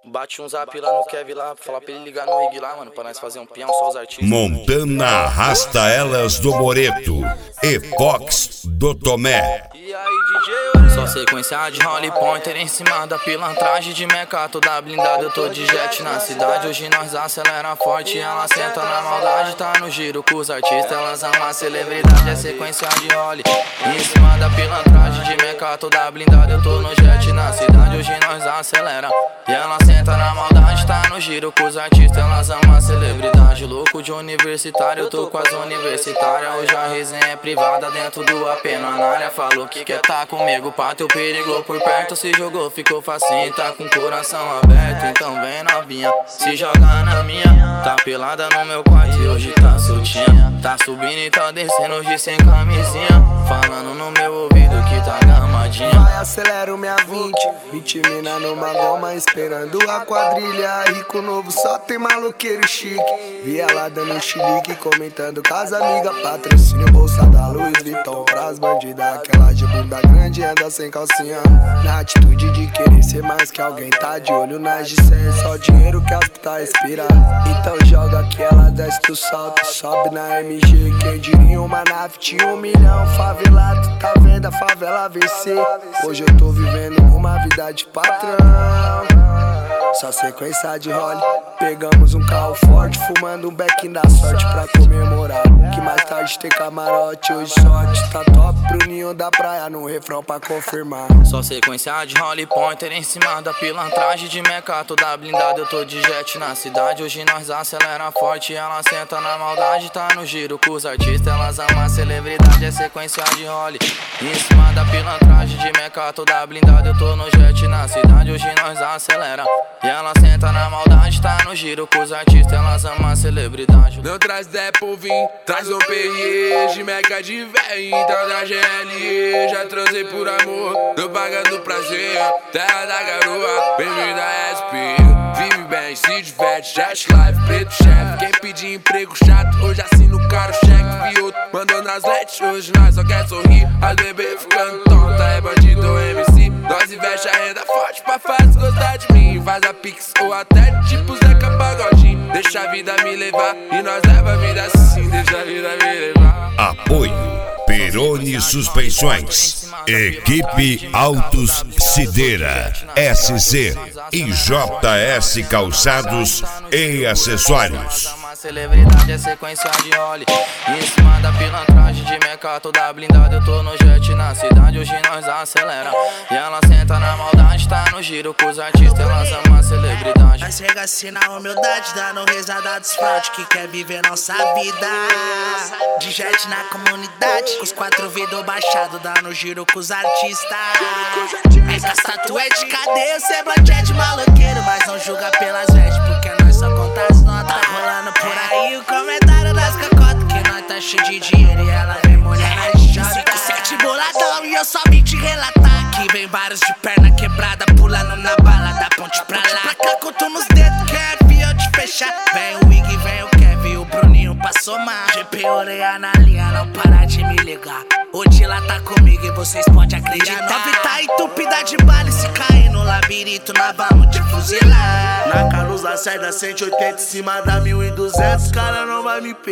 Bate um zap lá no Kevin lá, fala pra ele ligar no Rig lá, mano, pra nós fazer um peão, só os artistas. Montana Arrasta Elas do Moreto e Fox do Tomé. E aí, DJ? Só sequência de Holly Pointer em cima da pilantragem de meca, toda blindada, eu tô de jet na cidade. Hoje nós acelera forte, ela senta na maldade, tá no giro com os artistas, elas amam a celebridade. É sequência de Holly em cima da pilantragem de meca, toda blindada, eu tô no jet na cidade. Hoje nós acelera e ela senta na maldade, tá no giro com os artistas, elas amam a celebridade. Louco de universitário, eu tô com as universitárias. Hoje a resenha é privada dentro do AP na área. Falou que quer tá comigo, pá, teu perigo por perto. Se jogou, ficou facinho, tá com o coração aberto. Então vem novinha, se joga na minha. Tá pelada no meu quarto e hoje tá soltinha. Tá subindo e tá descendo hoje sem camisinha. Falando no meu ouvido que tá gamadinha. Vai, acelera o minha 20 mina numa goma esperando a quadrilha. Rico novo, só tem maloqueiro chique. Vi ela dando chilique, comentando com as amigas. Patrocínio, bolsa da Louis Vuitton pras bandidas. Aquela de bunda grande anda sem calcinha. Na atitude de querer ser mais que alguém, tá de olho nas de 100. Só dinheiro que as putas respiram. Então joga que ela desce do salto, sobe na MG. Quem diria uma nave tinha 1 milhão. Favelado, tá vendo a favela vencer. Hoje eu tô vivendo uma vida de patrão. Só sequência de role. Pegamos um carro forte, fumando um bequinho da sorte pra comemorar. Que mais tarde tem camarote, hoje sorte. Tá top pro ninho da praia, no refrão pra confirmar. Só sequência de Holly Pointer em cima da pilantragem de meca, toda blindada, eu tô de jet na cidade. Hoje nós acelera forte, ela senta na maldade, tá no giro com os artistas, elas amam a celebridade. É sequência de Holly em cima da pilantragem de meca, toda blindada, eu tô no jet na cidade. Hoje nós acelera e ela senta na maldade, tá no giro com os artistas, elas amam a celebridade. Não traz Depo, vim, traz um PRE, de meca de véio, então da GLE. Já transei por amor, tô pagando prazer, terra da garoa, bem-vinda a SP. Vive bem, se diverte, jet life, preto chefe. Quem pedir emprego chato, hoje assina o caro cheque. Vi outro, mandou nas lets, hoje nós só quer sorrir. As bebê ficando tonta, é bandido ou MC. Nós investe a renda forte pra faz gostar de mim. Faz a pix ou até tipo Zeca Pagodinho. Deixa a vida me levar e nós leva a vida assim. Deixa a vida me levar. Apoio Peroni Suspensões, Equipe Autos Cideira, SC e JS Calçados e Acessórios. Celebridade é sequência de Holly em cima da pilantragem de meca, toda blindada, eu tô no jet na cidade. Hoje nós acelera e ela senta na maldade, tá no giro com os artistas, elas amam a celebridade. Nós chega assim na humildade, dando risada dos fraude que quer viver nossa vida. De jet na comunidade, com os 4 vidros baixados, dando giro com os artistas. Mas as tatu é de cadeia, o semblante é de maloqueiro, mas não julga pelas vestes, porque nós só conta as notas. Tá rolando por aí o comentário das cacotas, que nós tá cheio de dinheiro e ela vem mulher na jota. 5-7 boladão e eu só vim te relatar que vem vários de perna quebrada, pulando na bala da ponte pra lá. Cacuto nos dedos, quer eu te fechar. Vem o Wig, vem o Kevin, o Bruninho pra somar. GP orelha na linha, não para de me ligar. O Dila tá comigo e vocês podem acreditar. Deve tá entupida de bala e se cair no labirinto, nós vamos te fuzilar. Na Carlos Lacerda 180 em cima da 1200, cara não vai me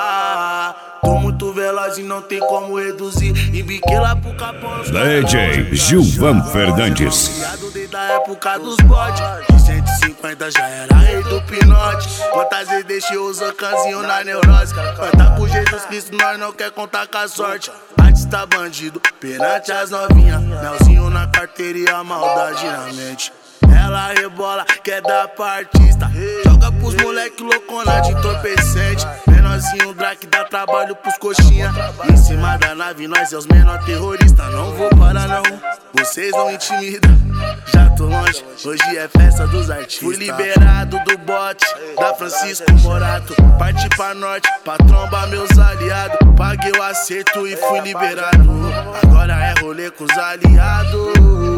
pegar. Tô muito veloz e não tem como reduzir. Embiquei lá pro Capão. DJ Gilvan Fernandes. Desde a época dos bodes, de 150 já era rei do pinote. Quantas vezes deixei os ancanzinhos na neurose. Canta com Jesus Cristo, nós não quer contar com a sorte. Artista bandido, perante as novinhas. Melzinho na carteira e a maldade na mente. Ela rebola, quer dar pra artista. Joga pros moleque loucona de entorpecente. Menorzinho Drake dá trabalho pros coxinha. Em cima da nave nós é os menor terroristas. Não vou parar não, vocês não intimidam. Já tô longe, hoje é festa dos artistas. Fui liberado do bote da Francisco Morato. Parti pra norte, pra trombar meus aliados. Paguei o acerto e fui liberado. Agora é rolê com os aliados.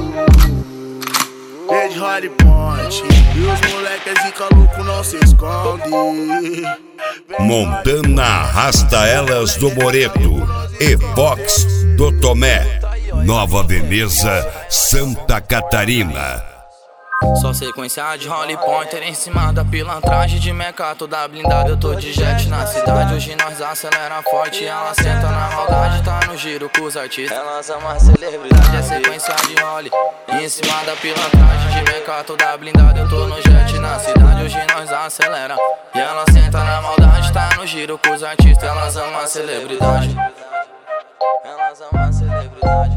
Desde Holly Point e os moleques zica louco não se esconde. Montana Arrasta Elas do Moreto e Fox do Tomé, Nova Veneza, Santa Catarina. Só sequência de Holly Pointer em cima da pilantragem de meca toda blindada. Eu tô de jet na cidade, hoje nós acelera forte. Ela senta na maldade, tá no giro com os artistas. Elas amam a celebridade, é sequência de Holly em cima da pilantragem de meca toda blindada. Eu tô no jet na cidade, hoje nós acelera. E ela senta na maldade, tá no giro com os artistas. Elas amam a celebridade. Elas amam a celebridade.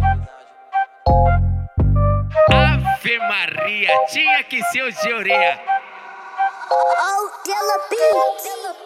Ave Maria, tinha que ser o Georia. Oh, Dilla Beats.